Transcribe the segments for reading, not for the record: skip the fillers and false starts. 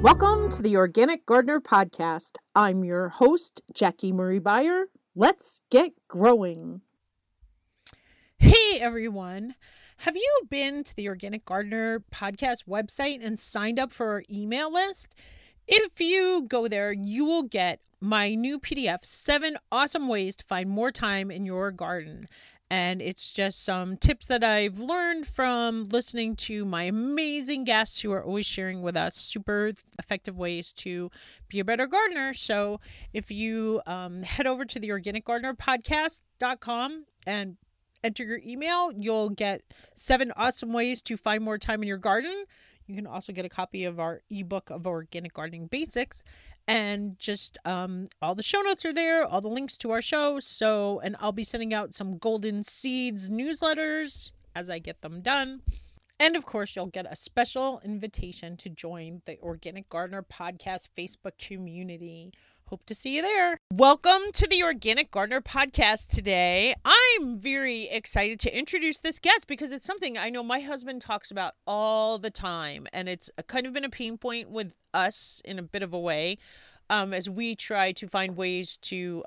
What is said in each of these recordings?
Welcome to the Organic Gardener Podcast. I'm your host, Jackie Marie Beyer. Let's get growing. Hey everyone. Have you been to the Organic Gardener Podcast website and signed up for our email list? If you go there, you will get my new PDF, 7 awesome ways to find more time in your garden. And it's just some tips that I've learned from listening to my amazing guests who are always sharing with us super effective ways to be a better gardener. So if you head over to the organicgardenerpodcast.com and enter your email, you'll get 7 awesome ways to find more time in your garden. You can also get a copy of our ebook of Organic Gardening Basics, and just all the show notes are there, all the links to our show. So, and I'll be sending out some Golden Seeds newsletters as I get them done. And of course, you'll get a special invitation to join the Organic Gardener Podcast Facebook community. Hope to see you there. Welcome to the Organic Gardener Podcast today. I'm very excited to introduce this guest because it's something I know my husband talks about all the time. And it's kind of been a pain point with us in a bit of a way as we try to find ways to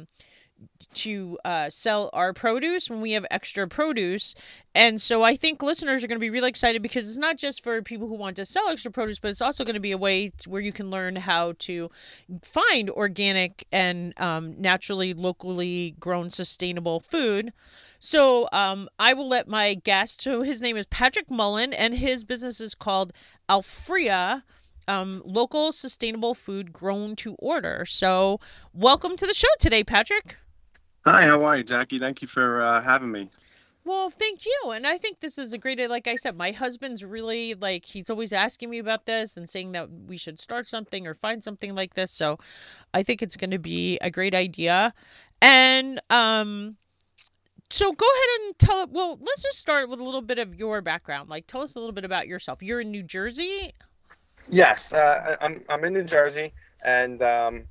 sell our produce when we have extra produce. And so I think listeners are going to be really excited because it's not just for people who want to sell extra produce, but it's also going to be a way where you can learn how to find organic and naturally, locally grown, sustainable food. So I will let my guest, so his name is Patrick Mullen, and his business is called Alfrea, local sustainable food grown to order. So welcome to the show today, Patrick. Hi, how are you, Jackie? Thank you for having me. Well, thank you. And I think this is a great, like I said, my husband's really he's always asking me about this and saying that we should start something or find something like this. So I think it's going to be a great idea. And so go ahead and let's just start with a little bit of your background. Like, tell us a little bit about yourself. You're in New Jersey? Yes, I'm in New Jersey, and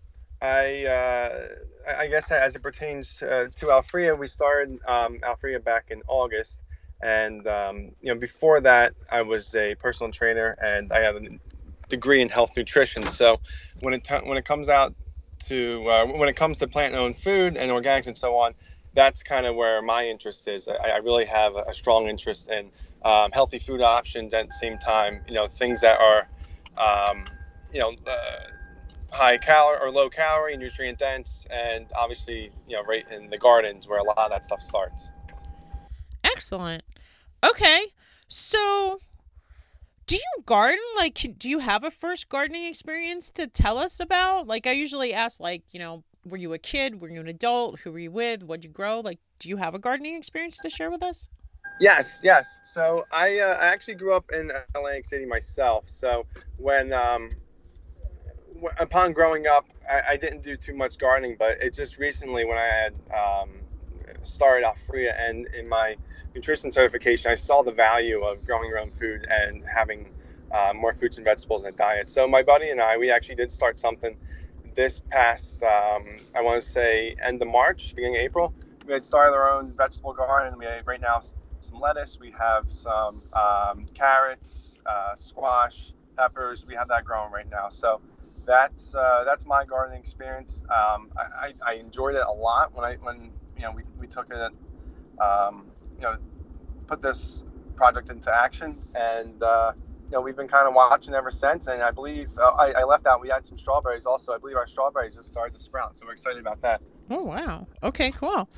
I guess as it pertains to Alfrea, we started Alfrea back in August, and before that I was a personal trainer and I have a degree in health nutrition. So when it comes to plant-owned food and organics and so on, that's kind of where my interest is. I really have a strong interest in healthy food options, at the same time, things that are high calorie or low calorie, nutrient dense, and obviously, right in the gardens where a lot of that stuff starts. Excellent. Okay. So do you garden? Do you have a first gardening experience to tell us about? I usually ask, were you a kid? Were you an adult? Who were you with? What'd you grow? Do you have a gardening experience to share with us? Yes. So I actually grew up in Atlantic City myself. So when upon growing up, I didn't do too much gardening, but it just recently when I had started Alfrea and in my nutrition certification, I saw the value of growing your own food and having more fruits and vegetables in a diet. So my buddy and we actually did start something this past, I want to say end of March, beginning of April. We had started our own vegetable garden. We have right now some lettuce. We have some carrots, squash, peppers. We have that growing right now. So that's my gardening experience. I enjoyed it a lot when we took it, put this project into action, and we've been kind of watching ever since. And I believe I left out, we had some strawberries also. I believe our strawberries just started to sprout, so we're excited about that. Oh wow. Okay, cool.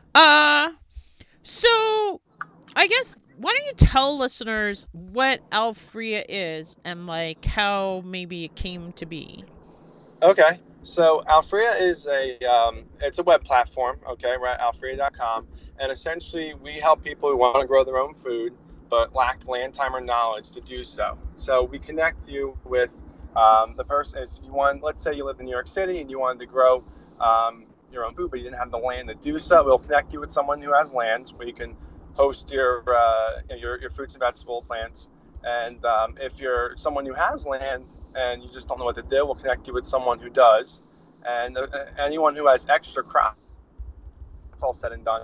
So I guess why don't you tell listeners what Alfrea is and how maybe it came to be? Okay, so Alfrea is it's a web platform. Okay, we're at alfrea.com, and essentially we help people who want to grow their own food but lack land, time, or knowledge to do so. So we connect you with the person. If you want, let's say you live in New York City and you wanted to grow your own food, but you didn't have the land to do so. We'll connect you with someone who has land where you can host your fruits and vegetable plants. And if you're someone who has land and you just don't know what to do, we'll connect you with someone who does. And anyone who has extra crops, it's all said and done,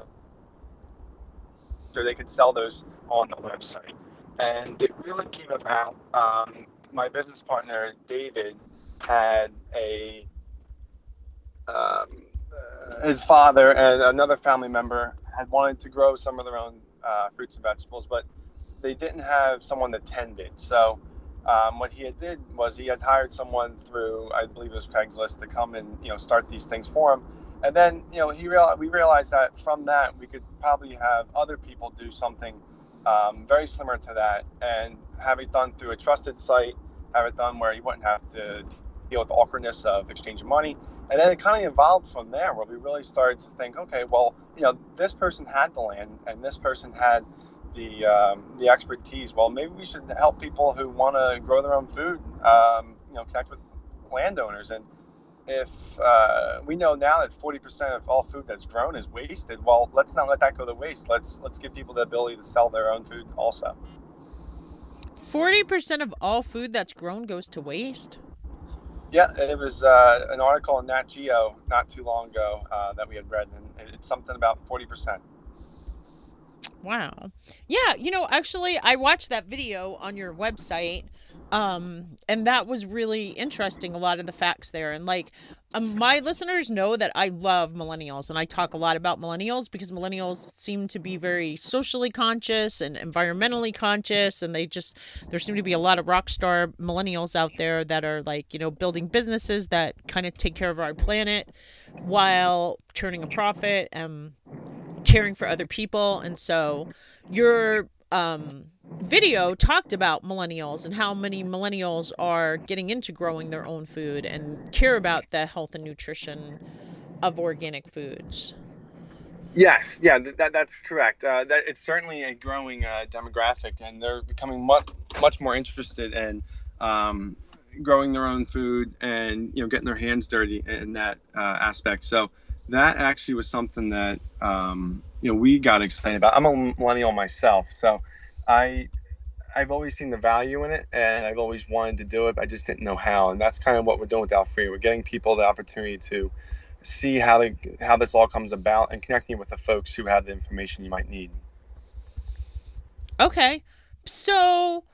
so they could sell those on the website. And it really came about my business partner, David, had his father and another family member had wanted to grow some of their own fruits and vegetables, but they didn't have someone that tended. So what he had did was he had hired someone through, I believe it was Craigslist, to come and start these things for him. And then we realized that from that we could probably have other people do something very similar to that, and have it done through a trusted site, have it done where you wouldn't have to deal with the awkwardness of exchanging money. And then it kind of evolved from there, where we really started to think, okay, well, this person had the land and this person had the expertise. Well, maybe we should help people who want to grow their own food, connect with landowners. And if we know now that 40% of all food that's grown is wasted, well, let's not let that go to waste. Let's give people the ability to sell their own food also. 40% of all food that's grown goes to waste? Yeah, it was an article in Nat Geo not too long ago that we had read, and it's something about 40%. Wow. Yeah, actually, I watched that video on your website, and that was really interesting, a lot of the facts there. And my listeners know that I love millennials, and I talk a lot about millennials because millennials seem to be very socially conscious and environmentally conscious, and there seem to be a lot of rock star millennials out there that are building businesses that kind of take care of our planet while turning a profit and caring for other people. And so your video talked about millennials and how many millennials are getting into growing their own food and care about the health and nutrition of organic foods. Yes, yeah, that's correct. That it's certainly a growing demographic, and they're becoming much more interested in growing their own food and getting their hands dirty in that aspect. So that actually was something that we got excited about. I'm a millennial myself, so I've always seen the value in it, and I've always wanted to do it. I just didn't know how, and that's kind of what we're doing with Alfria. We're getting people the opportunity to see how this all comes about, and connecting with the folks who have the information you might need. Okay, so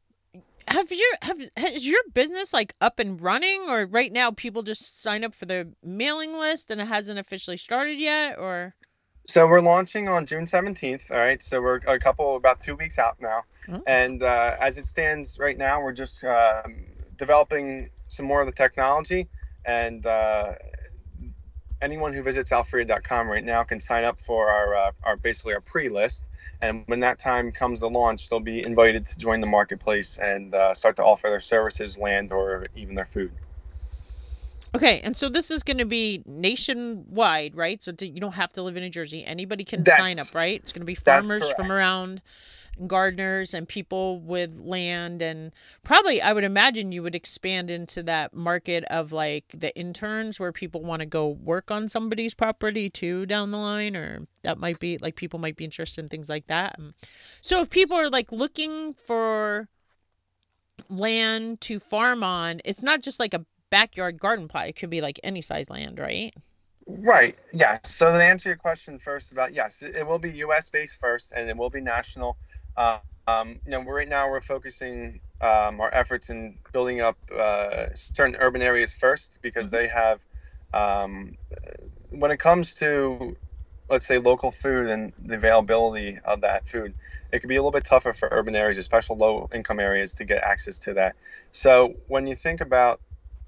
has your business up and running, or right now people just sign up for the mailing list and it hasn't officially started yet, or? So we're launching on June 17th. All right. So we're about 2 weeks out now. Mm-hmm. And as it stands right now, we're just developing some more of the technology. And anyone who visits alfria.com right now can sign up for our pre-list. And when that time comes to launch, they'll be invited to join the marketplace and start to offer their services, land, or even their food. Okay, and so this is going to be nationwide, right? So you don't have to live in New Jersey. Anybody can sign up, right? It's going to be farmers from around, and gardeners, and people with land. And probably, I would imagine you would expand into that market of the interns, where people want to go work on somebody's property too down the line, or that might be people might be interested in things like that. So if people are looking for land to farm on, it's not just a backyard garden plot. It could be any size land, right? Right. Yeah. So to answer your question first about, yes, it will be U.S. based first, and it will be national. Right now we're focusing our efforts in building up certain urban areas first, because they have, when it comes to, let's say, local food and the availability of that food, it can be a little bit tougher for urban areas, especially low income areas, to get access to that. So when you think about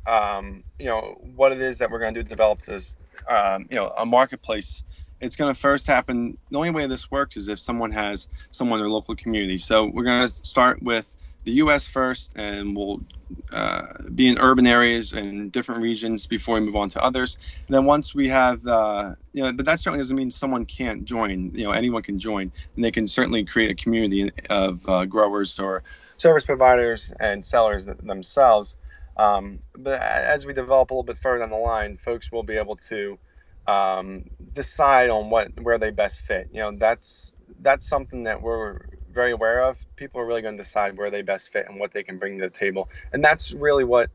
what it is that we're going to do to develop this, a marketplace, it's going to first happen. The only way this works is if someone has someone in their local community. So we're going to start with the U.S. first, and we'll be in urban areas and different regions before we move on to others. And then once we have, but that certainly doesn't mean someone can't join. Anyone can join, and they can certainly create a community of growers or service providers and sellers themselves. But as we develop a little bit further down the line, folks will be able to decide on where they best fit. That's something that we're very aware of. People are really going to decide where they best fit and what they can bring to the table, and that's really what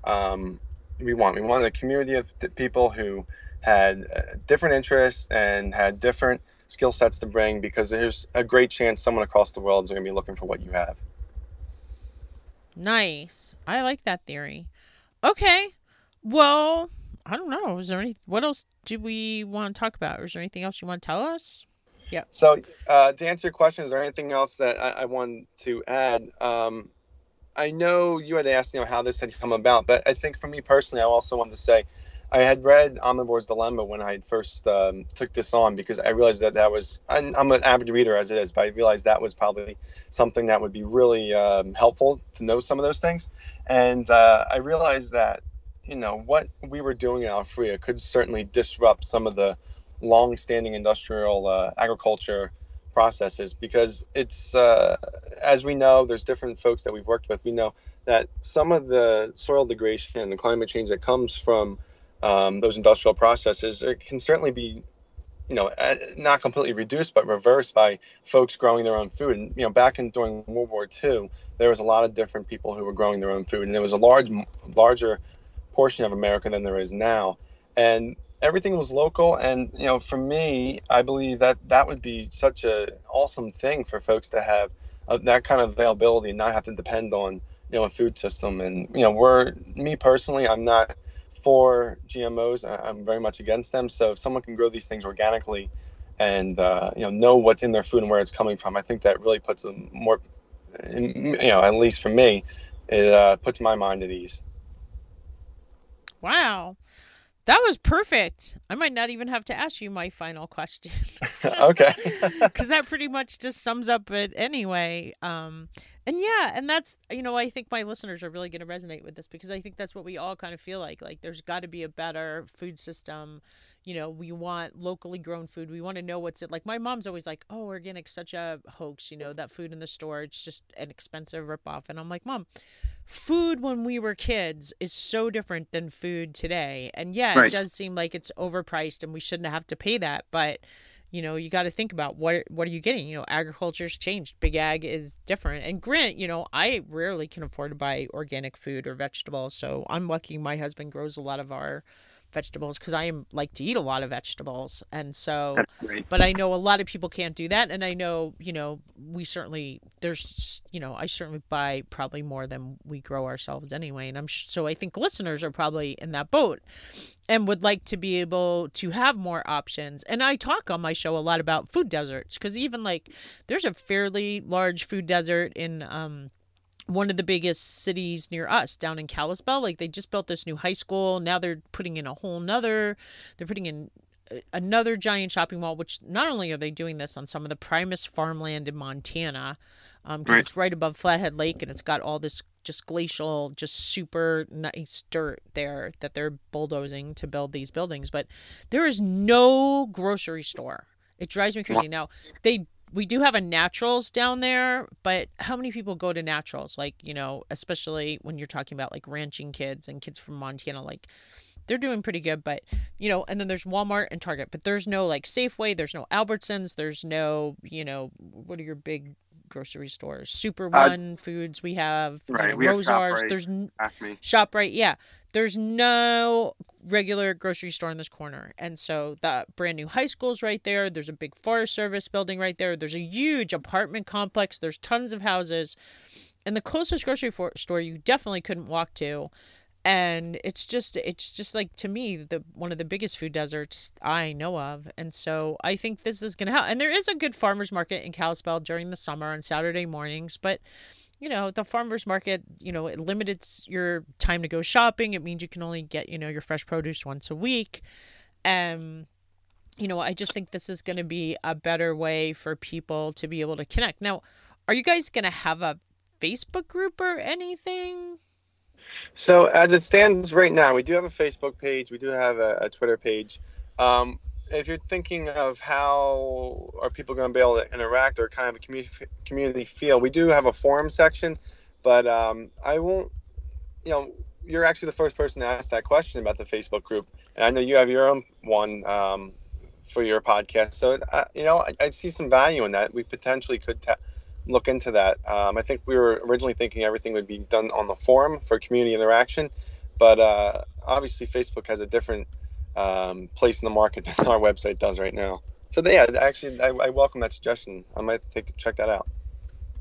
we want. We want a community of people who had different interests and had different skill sets to bring, because there's a great chance someone across the world is going to be looking for what you have. Nice. I like that theory. Okay. Well, I don't know. Is there what else do we want to talk about? Or is there anything else you want to tell us? Yep. So, to answer your question, is there anything else that I wanted to add? I know you had asked, how this had come about, but I think for me personally, I also wanted to say I had read Omnivore's Dilemma when I had first took this on, because I realized that was, I'm an avid reader as it is, but I realized that was probably something that would be really helpful to know some of those things. And I realized that, what we were doing in Alfrea could certainly disrupt some of the long-standing industrial agriculture processes, because it's as we know, there's different folks that we've worked with. We know that some of the soil degradation and the climate change that comes from those industrial processes, it can certainly be, not completely reduced, but reversed by folks growing their own food. And back during World War II, there was a lot of different people who were growing their own food, and there was a larger portion of America than there is now. And everything was local. And, for me, I believe that that would be such an awesome thing for folks to have that kind of availability and not have to depend on, a food system. And, me personally, I'm not for GMOs. I'm very much against them. So if someone can grow these things organically and, know what's in their food and where it's coming from, I think that really puts them more, at least for me, it puts my mind at ease. Wow. That was perfect. I might not even have to ask you my final question. Okay. Because that pretty much just sums up it anyway. And yeah, and that's, I think my listeners are really going to resonate with this, because I think that's what we all kind of feel like. Like, there's got to be a better food system. We want locally grown food. We want to know what's it. Like, my mom's always like, oh, organic's such a hoax, that food in the store, it's just an expensive ripoff. And I'm like, Mom, food when we were kids is so different than food today. And yeah, Right. It does seem like it's overpriced and we shouldn't have to pay that. But, you got to think about what are you getting? Agriculture's changed. Big ag is different. And I rarely can afford to buy organic food or vegetables. So I'm lucky my husband grows a lot of our vegetables, because I like to eat a lot of vegetables. And so, That's great. but I know a lot of people can't do that. And I know, I certainly buy probably more than we grow ourselves anyway. And so I think listeners are probably in that boat and would like to be able to have more options. And I talk on my show a lot about food deserts, because even there's a fairly large food desert in, one of the biggest cities near us down in Kalispell. They just built this new high school. Now they're putting in another giant shopping mall, which not only are they doing this on some of the primest farmland in Montana, because it's right above Flathead Lake, and it's got all this just glacial, just super nice dirt there that they're bulldozing to build these buildings. But there is no grocery store. It drives me crazy. Now, we do have a Naturals down there, but how many people go to Naturals? Especially when you're talking about ranching kids and kids from Montana, they're doing pretty good, but and then there's Walmart and Target, but there's no Safeway, there's no Albertsons, there's no, what are your big grocery stores? Super One Foods, we have, we have Rosars, ShopRite, there's Acme. ShopRite, yeah. There's no regular grocery store in this corner. And so the brand new high school's right there. There's a big Forest Service building right there. There's a huge apartment complex. There's tons of houses. And the closest grocery store you definitely couldn't walk to. And it's just to me, one of the biggest food deserts I know of. And so I think this is going to help. And there is a good farmer's market in Kalispell during the summer on Saturday mornings, but the farmer's market, it limits your time to go shopping. It means you can only get, your fresh produce once a week. And, I just think this is going to be a better way for people to be able to connect. Now, are you guys going to have a Facebook group or anything? So as it stands right now, we do have a Facebook page. We do have a Twitter page. If you're thinking of how are people going to be able to interact or kind of a community feel, we do have a forum section, but I won't, you're actually the first person to ask that question about the Facebook group. And I know you have your own one for your podcast. So, I see some value in that. We potentially could look into that. I think we were originally thinking everything would be done on the forum for community interaction, but obviously Facebook has a different place in the market than our website does right now. So yeah, actually, I welcome that suggestion. I might check that out.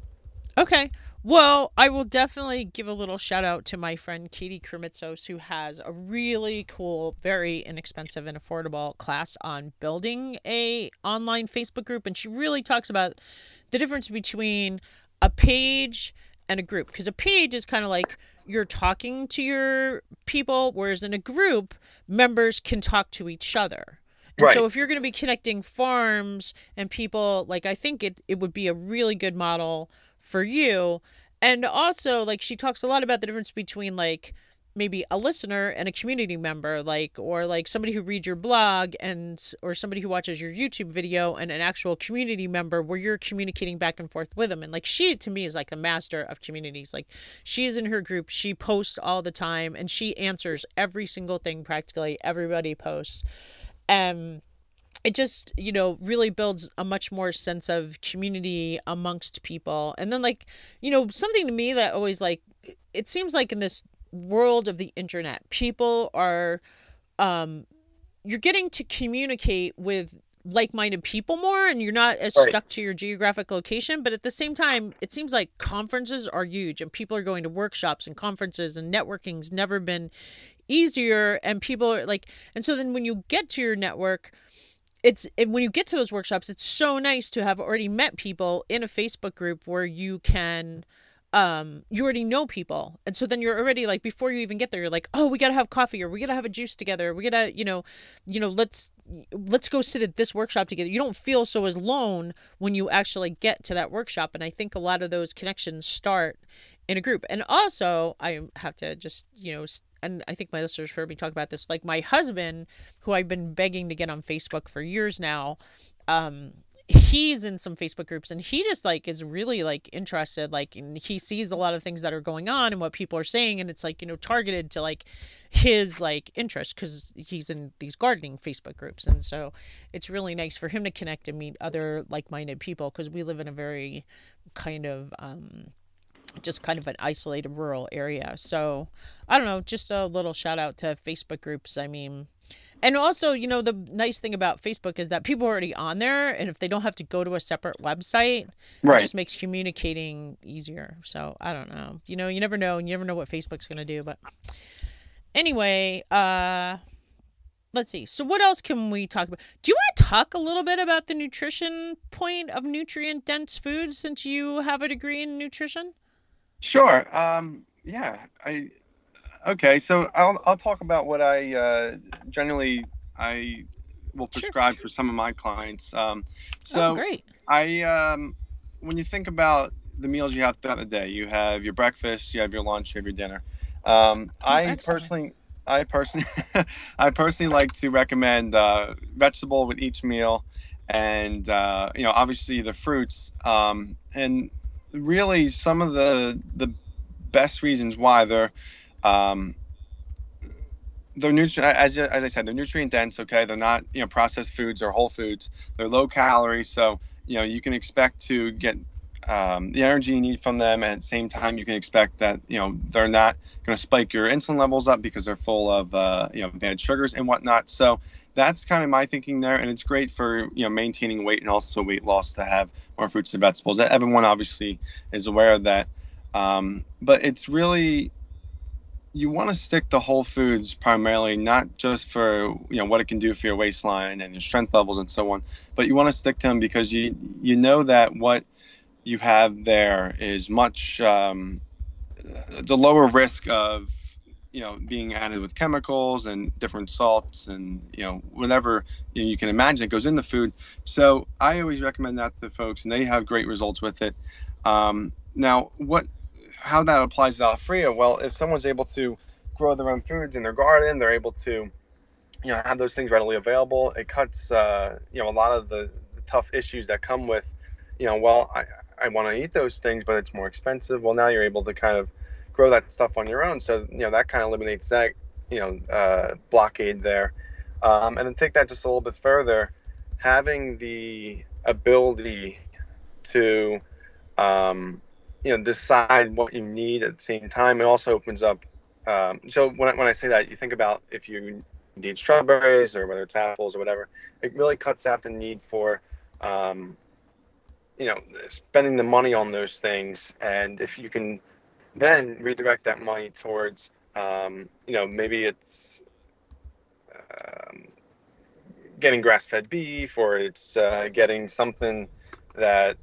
Okay. Well, I will definitely give a little shout out to my friend Katie Kremitzos, who has a really cool, very inexpensive and affordable class on building a online Facebook group, and she really talks about the difference between a page and a group, because a page is kind of like you're talking to your people, whereas in a group, members can talk to each other. And so Right. if you're going to be connecting farms and people, like I think it would be a really good model for you. And also, like, she talks a lot about the difference between like maybe a listener and a community member, like, or like somebody who reads your blog and or somebody who watches your YouTube video, and an actual community member where you're communicating back and forth with them. And like, she to me is like the master of communities. Like, she is in her group, she posts all the time, and she answers every single thing practically everybody posts. And it just, really builds a much more sense of community amongst people. And then, like, something to me that always, like, it seems like in this world of the internet, people are you're getting to communicate with like-minded people more, and you're not as Right. stuck to your geographic location. But at the same time, it seems like conferences are huge, and people are going to workshops and conferences, and networking's never been easier. And people are like, and so then when you get to your network, when you get to those workshops, it's so nice to have already met people in a Facebook group where you can you already know people. And so then you're already like, before you even get there, you're like, oh, we gotta have coffee, or we gotta have a juice together, we gotta, let's go sit at this workshop together. You don't feel so as alone when you actually get to that workshop. And I think a lot of those connections start in a group. And also, I have to just, and I think my listeners heard me talk about this, like my husband, who I've been begging to get on Facebook for years now, he's in some Facebook groups, and he just like is really like interested, like, and he sees a lot of things that are going on and what people are saying, and it's like, targeted to like his like interest, because he's in these gardening Facebook groups. And so it's really nice for him to connect and meet other like-minded people, because we live in a very kind of just kind of an isolated rural area. So I don't know, just a little shout out to Facebook groups. I mean, and also, the nice thing about Facebook is that people are already on there, and if they don't have to go to a separate website, it Right. just makes communicating easier. So I don't know. You never know, and you never know what Facebook's going to do. But anyway, let's see. So what else can we talk about? Do you want to talk a little bit about the nutrition point of nutrient dense foods, since you have a degree in nutrition? Sure. Yeah. Okay. So I'll talk about what I generally I will Sure. prescribe for some of my clients. Oh, So great. I when you think about the meals you have throughout the day, you have your breakfast, you have your lunch, you have your dinner. Oh, I excellent. personally. I personally, I personally like to recommend vegetable with each meal, and obviously the fruits, and really some of the best reasons why um, they're as I said, they're nutrient dense. Okay, they're not processed foods or whole foods. They're low calorie, so you can expect to get the energy you need from them, and at the same time you can expect that they're not going to spike your insulin levels up because they're full of bad sugars and whatnot. So that's kind of my thinking there, and it's great for maintaining weight and also weight loss to have more fruits and vegetables. Everyone obviously is aware of that, but it's really, you want to stick to whole foods primarily, not just for what it can do for your waistline and your strength levels and so on, but you want to stick to them because you know that what you have there is much the lower risk of being added with chemicals and different salts and whatever you can imagine that goes in the food. So I always recommend that to folks, and they have great results with it. Now, how that applies to Alfrea? Well, if someone's able to grow their own foods in their garden, they're able to have those things readily available. It cuts a lot of the tough issues that come with well, I want to eat those things, but it's more expensive. Well, now you're able to kind of grow that stuff on your own, so that kind of eliminates that blockade there. And then take that just a little bit further, having the ability to decide what you need at the same time. It also opens up. So when I say that, you think about if you need strawberries or whether it's apples or whatever, it really cuts out the need for spending the money on those things, and if you can then redirect that money towards, maybe it's um, getting grass-fed beef, or it's getting something that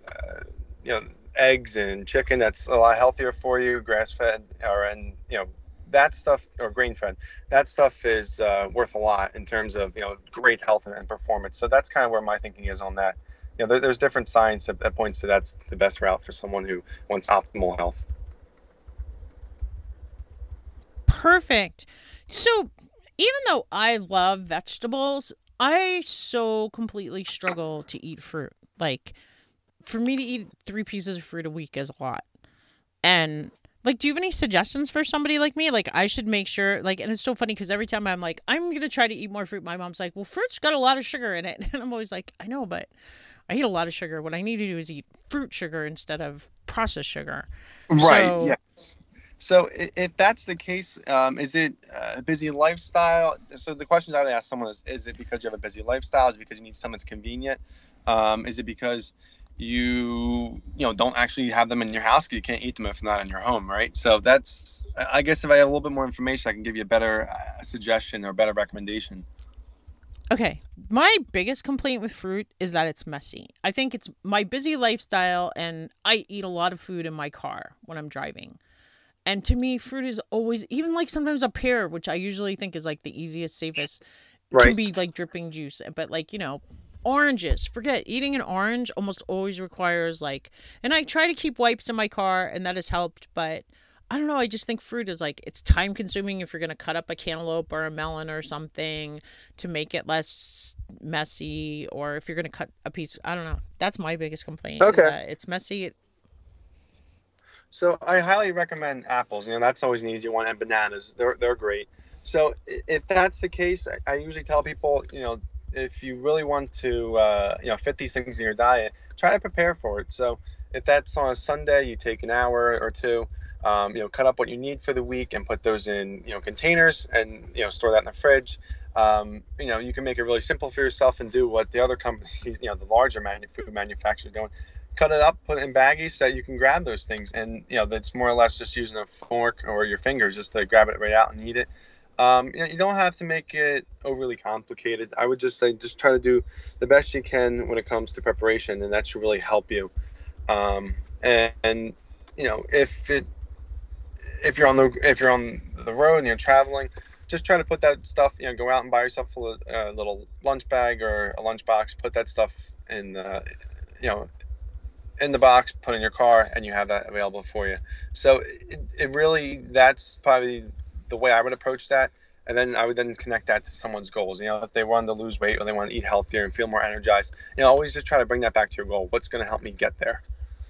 eggs and chicken that's a lot healthier for you, grass-fed, that stuff, or grain-fed. That stuff is worth a lot in terms of great health and performance. So that's kind of where my thinking is on that. There's different science that points to that's the best route for someone who wants optimal health. Perfect. So, even though I love vegetables, I so completely struggle to eat fruit. Like, for me to eat 3 pieces of fruit a week is a lot. And, like, do you have any suggestions for somebody like me? Like, I should make sure, like, and it's so funny because every time I'm like, I'm going to try to eat more fruit, my mom's like, well, fruit's got a lot of sugar in it. And I'm always like, I know, but I eat a lot of sugar. What I need to do is eat fruit sugar instead of processed sugar. Right. So, Yes. So if that's the case, is it a busy lifestyle? So the questions I would ask someone is it because you have a busy lifestyle? Is it because you need something that's convenient? Is it because you don't actually have them in your house because you can't eat them if not in your home, right? So that's, I guess, if I have a little bit more information, I can give you a better suggestion or a better recommendation. okay, my biggest complaint with fruit is that it's messy. I think it's my busy lifestyle, and I eat a lot of food in my car when I'm driving. And to me, fruit is always, even like sometimes a pear, which I usually think is like the easiest, safest, can Right. be like dripping juice. But like, oranges, forget eating an orange almost always requires like, and I try to keep wipes in my car and that has helped. But I don't know. I just think fruit is like, it's time consuming if you're going to cut up a cantaloupe or a melon or something to make it less messy, or if you're going to cut a piece. I don't know. That's my biggest complaint is Okay. that it's messy. So I highly recommend apples. That's always an easy one, and bananas. They're great. So if that's the case, I usually tell people, if you really want to, fit these things in your diet, try to prepare for it. So if that's on a Sunday, you take an hour or two, cut up what you need for the week and put those in, containers, and store that in the fridge. You can make it really simple for yourself and do what the other companies, the larger food manufacturers are doing. Cut it up, put it in baggies so you can grab those things, and that's more or less just using a fork or your fingers just to grab it right out and eat it. You don't have to make it overly complicated. I would just say just try to do the best you can when it comes to preparation, and that should really help you. And if you're on the road and you're traveling, just try to put that stuff. Go out and buy yourself a little lunch bag or a lunch box. Put that stuff in in the box, put in your car, and you have that available for you. So it really, that's probably the way I would approach that. And then I would then connect that to someone's goals. If they want to lose weight or they want to eat healthier and feel more energized, always just try to bring that back to your goal. What's going to help me get there?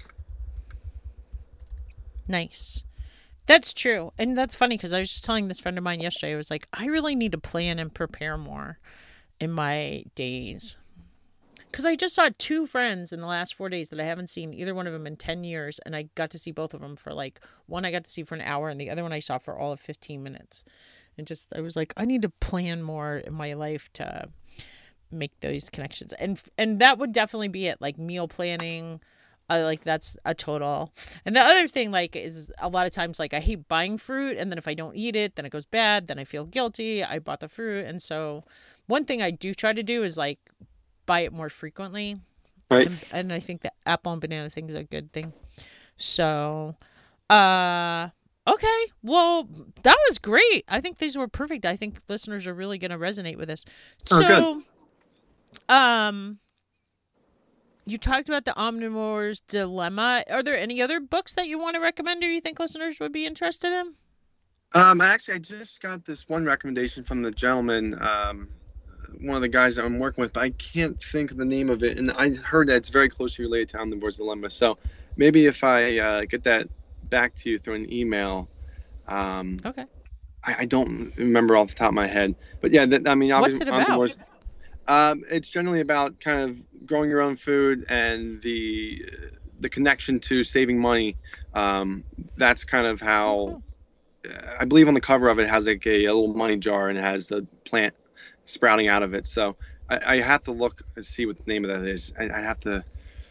Nice. That's true. And that's funny because I was just telling this friend of mine yesterday, I was like, I really need to plan and prepare more in my days. Because I just saw 2 friends in the last 4 days that I haven't seen either one of them in 10 years. And I got to see both of them for like, one I got to see for an hour and the other one I saw for all of 15 minutes. And just, I was like, I need to plan more in my life to make those connections. And that would definitely be it. Like meal planning, like that's a total. And the other thing like is a lot of times like I hate buying fruit, and then if I don't eat it then it goes bad, then I feel guilty I bought the fruit. And so one thing I do try to do is like buy it more frequently. Right. And I think the apple and banana thing is a good thing. So okay, well that was great. I think these were perfect. I think listeners are really going to resonate with this. Oh, good. So you talked about the Omnivore's Dilemma. Are there any other books that you want to recommend or you think listeners would be interested in? Actually, I just got this one recommendation from the gentleman, one of the guys that I'm working with, but I can't think of the name of it. And I heard that it's very closely related to Omnivore's Dilemma. So maybe if I get that back to you through an email. Okay. I don't remember off the top of my head. But yeah, What's it about? Omnivore's, it's generally about kind of growing your own food and the connection to saving money. That's kind of how, I believe on the cover of it has like a little money jar and it has the plant sprouting out of it. So I have to look and see what the name of that is. I have to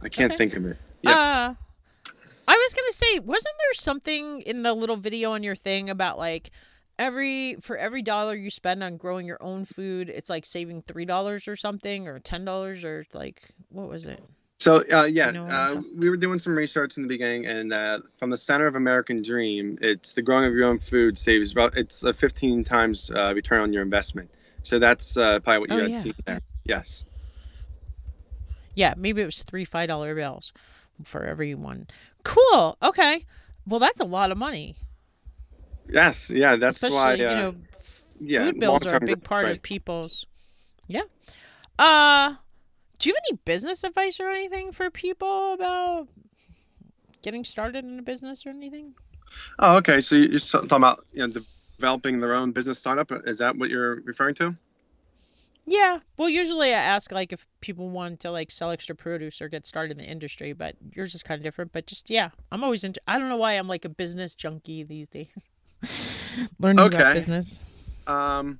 I can't Okay. think of it. Yeah. I was gonna say, wasn't there something in the little video on your thing about like for every dollar you spend on growing your own food, it's like saving $3 or something, or $10, or like what was it? So You know what I'm talking? we were doing some research in the beginning, and from the Center of American Dream, it's the growing of your own food saves about it's a 15 times return on your investment. So that's probably what you Oh had yeah, seen there. Yes. yeah. Maybe it was three $5 bills for every one. Cool. Okay. Well, that's a lot of money, Yes. Yeah. That's why. especially Yeah. food bills are a Long-term big growth, part right. of people's. Yeah. Uh, do you have any business advice or anything for people about getting started in a business or anything? Oh, okay. So you're talking about developing their own business startup. Is that what you're referring to? Yeah. Well, usually I ask like if people want to like sell extra produce or get started in the industry, but yours is kind of different. But just yeah, I'm always into. I don't know why I'm like a business junkie these days. Learning about Okay. business. Um,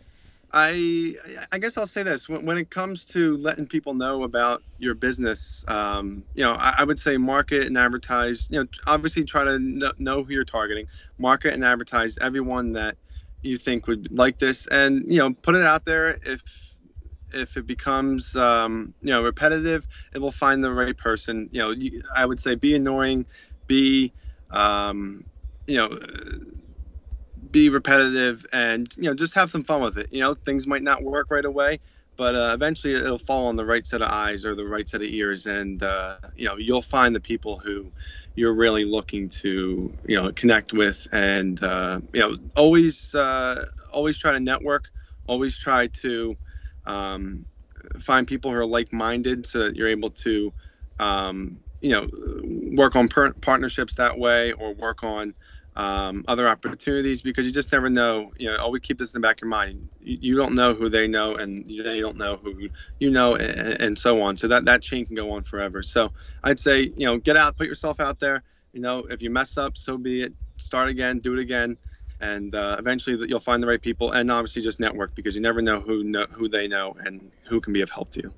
I guess I'll say this: when it comes to letting people know about your business, I would say market and advertise. Obviously try to know who you're targeting, market and advertise everyone that you think would like this, and put it out there. If it becomes repetitive, it will find the right person. I would say be annoying, be you know be repetitive, and just have some fun with it. Things might not work right away, but eventually it'll fall on the right set of eyes or the right set of ears, and you'll find the people who you're really looking to connect with. And always try to network, always try to find people who are like-minded, so that you're able to work on partnerships that way, or work on other opportunities, because you just never know. Always keep this in the back of your mind. You don't know who they know, and they don't know who and so on. So that chain can go on forever. So I'd say get out, put yourself out there. If you mess up, so be it. Start again, do it again, and eventually you'll find the right people. And obviously just network, because you never know who they know and who can be of help to you.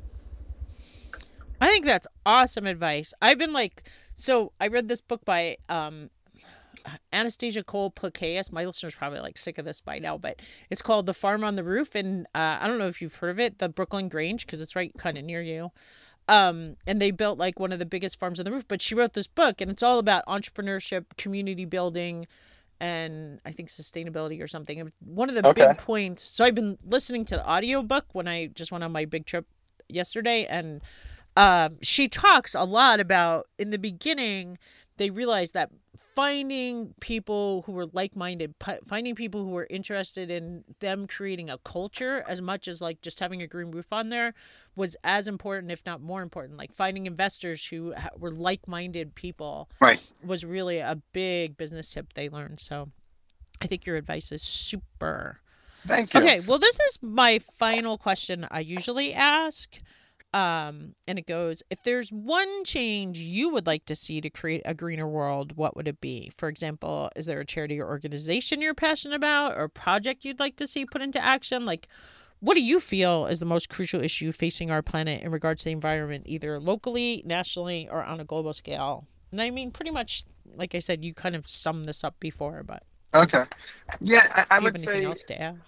I think that's awesome advice. I've been like, so I read this book by Anastasia Cole Placeas. My listeners probably like sick of this by now, but it's called The Farm on the Roof. And I don't know if you've heard of it, the Brooklyn Grange, because it's right kind of near you. And they built like one of the biggest farms on the roof. But she wrote this book, and it's all about entrepreneurship, community building, and I think sustainability or something. And one of the big points. So I've been listening to the audiobook when I just went on my big trip yesterday, and she talks a lot about, in the beginning, they realized that finding people who were like-minded, finding people who were interested in them creating a culture as much as like just having a green roof on there was as important, if not more important. Like finding investors who were like-minded people, Right, was really a big business tip they learned. So I think your advice is super. thank you. Okay, well, this is my final question I usually ask. And it goes, if there's one change you would like to see to create a greener world, what would it be? For example, is there a charity or organization you're passionate about, or a project you'd like to see put into action? Like, what do you feel is the most crucial issue facing our planet in regards to the environment, either locally, nationally, or on a global scale? And I mean, pretty much, like I said, you kind of summed this up before, but Okay. Yeah, do you have anything else to add?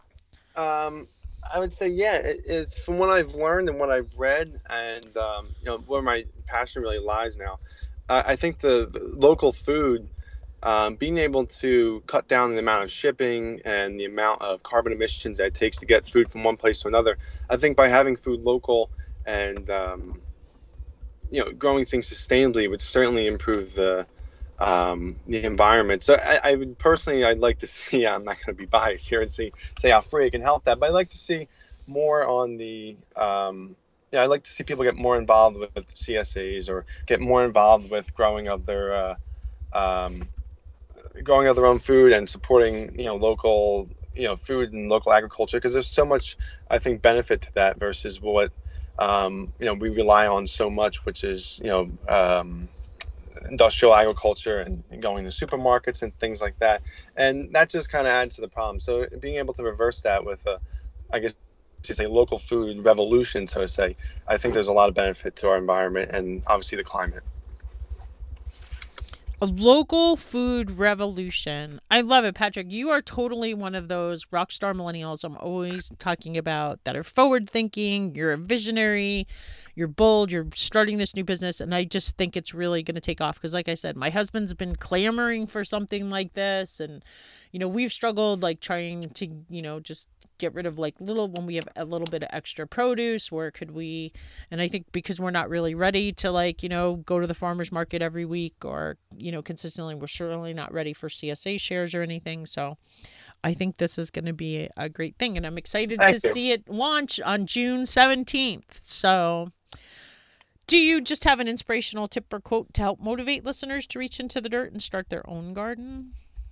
I would say, yeah, it's from what I've learned and what I've read, and where my passion really lies now. I think the local food, being able to cut down the amount of shipping and the amount of carbon emissions that it takes to get food from one place to another. I think by having food local and growing things sustainably would certainly improve the environment. So I would personally, I'd like to see, I'm not going to be biased here and say how free it can help that, but I'd like to see more on the, I'd like to see people get more involved with CSAs, or get more involved with growing of their own food, and supporting, local, food and local agriculture, because there's so much, I think, benefit to that versus what, we rely on so much, which is, industrial agriculture and going to supermarkets and things like that, and that just kind of adds to the problem. So being able to reverse that with to say, local food revolution, so to say, I think there's a lot of benefit to our environment and obviously the climate. A local food revolution. I love it, Patrick. You are totally one of those rock star millennials I'm always talking about that are forward thinking. You're a visionary. You're bold. You're starting this new business. And I just think it's really going to take off. Because like I said, my husband's been clamoring for something like this. And, we've struggled like trying to, just get rid of like when we have a little bit of extra produce, where could we, and I think because we're not really ready to like, go to the farmer's market every week or, consistently, we're certainly not ready for CSA shares or anything. So I think this is going to be a great thing. And I'm excited to see it launch on June 17th. So do you just have an inspirational tip or quote to help motivate listeners to reach into the dirt and start their own garden?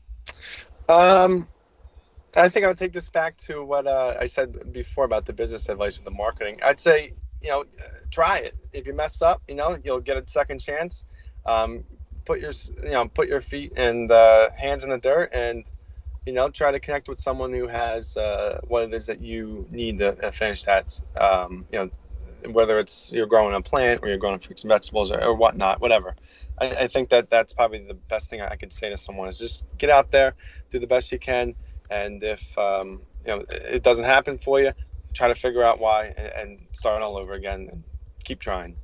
I think I would take this back to what I said before about the business advice with the marketing. I'd say, try it. If you mess up, you'll get a second chance. Put your feet and hands in the dirt, and try to connect with someone who has what it is that you need to finish that. Whether it's you're growing a plant or you're growing fruits and vegetables or whatnot, whatever. I think that's probably the best thing I could say to someone is just get out there, do the best you can. And if it doesn't happen for you, try to figure out why and start all over again and keep trying.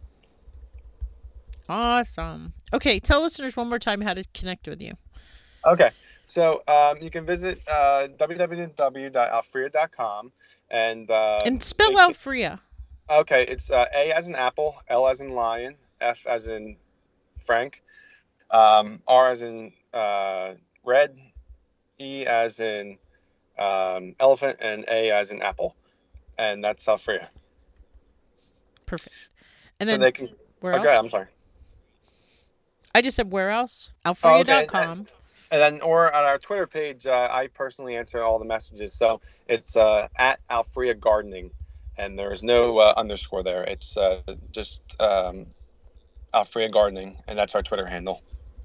Awesome. Okay, tell listeners one more time how to connect with you. Okay, so you can visit www.alfrea.com and spell Alfrea. Okay, it's A as in apple, L as in lion, F as in Frank, R as in red, E as in elephant, and A as in apple. And that's Alfrea. Perfect. And then so they can, where else? Okay, I'm sorry. I just said where else? Alfrea.com. And then, or on our Twitter page, I personally answer all the messages. So it's at Alfrea Gardening. And there's no underscore there. It's just Alfrea Gardening, and that's our Twitter handle.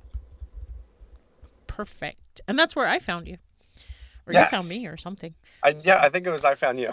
Perfect. And that's where I found you. Or yes. You found me or something. I think it was I found you.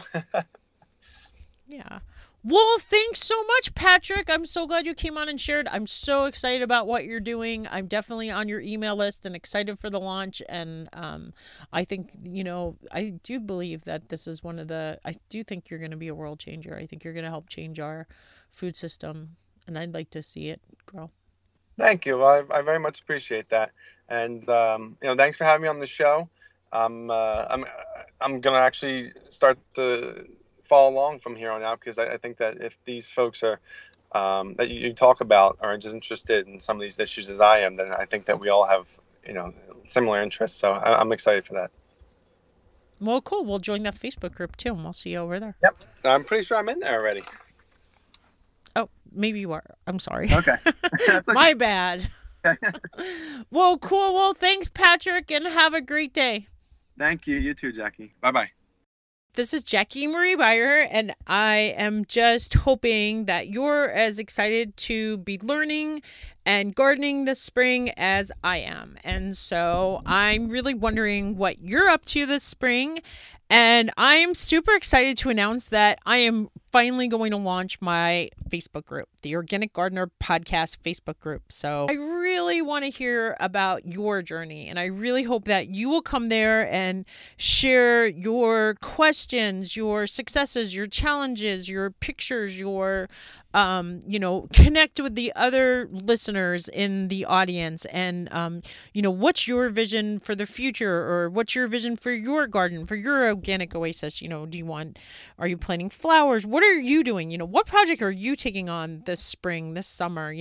Yeah. Well, thanks so much, Patrick. I'm so glad you came on and shared. I'm so excited about what you're doing. I'm definitely on your email list and excited for the launch. And I think, I do believe that this is I do think you're going to be a world changer. I think you're going to help change our food system. And I'd like to see it grow. Thank you. Well, I very much appreciate that. And, thanks for having me on the show. I'm going to actually start to follow along from here on out, because I think that if these folks are that you talk about are just interested in some of these issues as I am, then I think that we all have similar interests. So I'm excited for that. Well, cool. We'll join that Facebook group too, and we'll see you over there. Yep, I'm pretty sure I'm in there already. Oh, maybe you are. I'm sorry. Okay. That's okay. My bad. Well, cool. Well, thanks, Patrick, and have a great day. Thank you. You too, Jackie. Bye-bye. This is Jackie Marie Beyer, and I am just hoping that you're as excited to be learning and gardening this spring as I am. And so I'm really wondering what you're up to this spring. And I'm super excited to announce that I am finally going to launch my Facebook group, the Organic Gardener Podcast Facebook group. So I really want to hear about your journey, and I really hope that you will come there and share your questions, your successes, your challenges, your pictures, your connect with the other listeners in the audience, and what's your vision for the future, or what's your vision for your garden, for your organic oasis? Are you planting flowers? What are you doing? What project are you taking on this spring, this summer?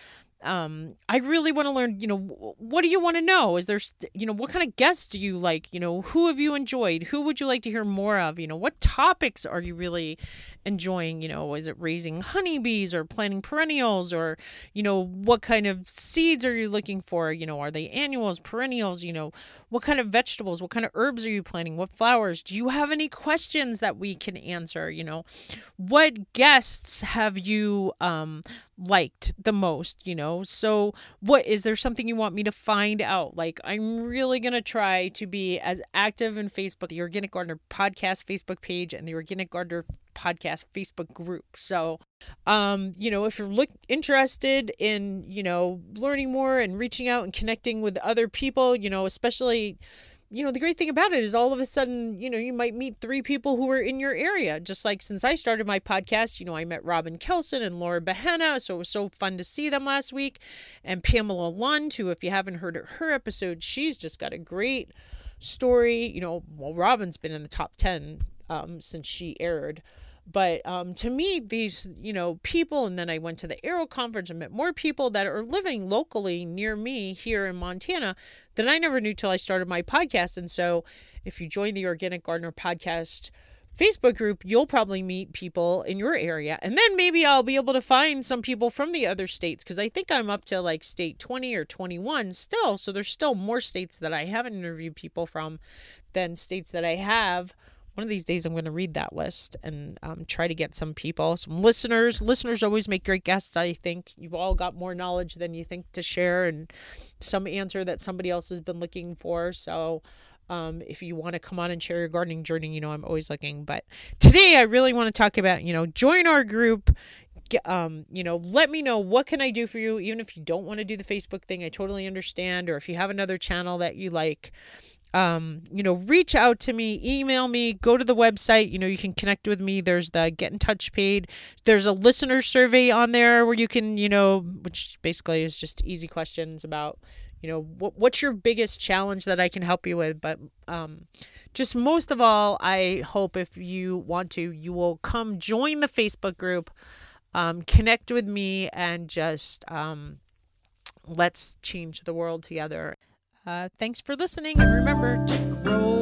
I really want to learn, what do you want to know? Is there, what kind of guests do you like? Who have you enjoyed? Who would you like to hear more of? What topics are you really enjoying? Is it raising honeybees or planting perennials, or, what kind of seeds are you looking for? Are they annuals, perennials? What kind of vegetables, what kind of herbs are you planting? What flowers? Do you have any questions that we can answer? What guests have you liked the most? So what is there something you want me to find out? Like, I'm really going to try to be as active in Facebook, the Organic Gardener podcast Facebook page and the Organic Gardener podcast Facebook group. So, if you're interested in, learning more and reaching out and connecting with other people, especially, the great thing about it is all of a sudden, you might meet 3 people who are in your area. Just like since I started my podcast, I met Robin Kelson and Laura Behenna. So it was so fun to see them last week. And Pamela Lund, who, if you haven't heard her episode, she's just got a great story. Robin's been in the top 10 since she aired. But to me, these, people, and then I went to the Aero Conference and met more people that are living locally near me here in Montana that I never knew till I started my podcast. And so if you join the Organic Gardener podcast Facebook group, you'll probably meet people in your area. And then maybe I'll be able to find some people from the other states, because I think I'm up to like state 20 or 21 still. So there's still more states that I haven't interviewed people from than states that I have. One of these days, I'm going to read that list and try to get some people, some listeners. Listeners always make great guests, I think. You've all got more knowledge than you think to share and some answer that somebody else has been looking for. So if you want to come on and share your gardening journey, I'm always looking. But today, I really want to talk about, join our group. Let me know, what can I do for you? Even if you don't want to do the Facebook thing, I totally understand. Or if you have another channel that you like, reach out to me, email me, go to the website, you can connect with me. There's the get in touch page. There's a listener survey on there where you can, which basically is just easy questions about, what's your biggest challenge that I can help you with. But, just most of all, I hope if you want to, you will come join the Facebook group, connect with me, and just, let's change the world together. Thanks for listening, and remember to grow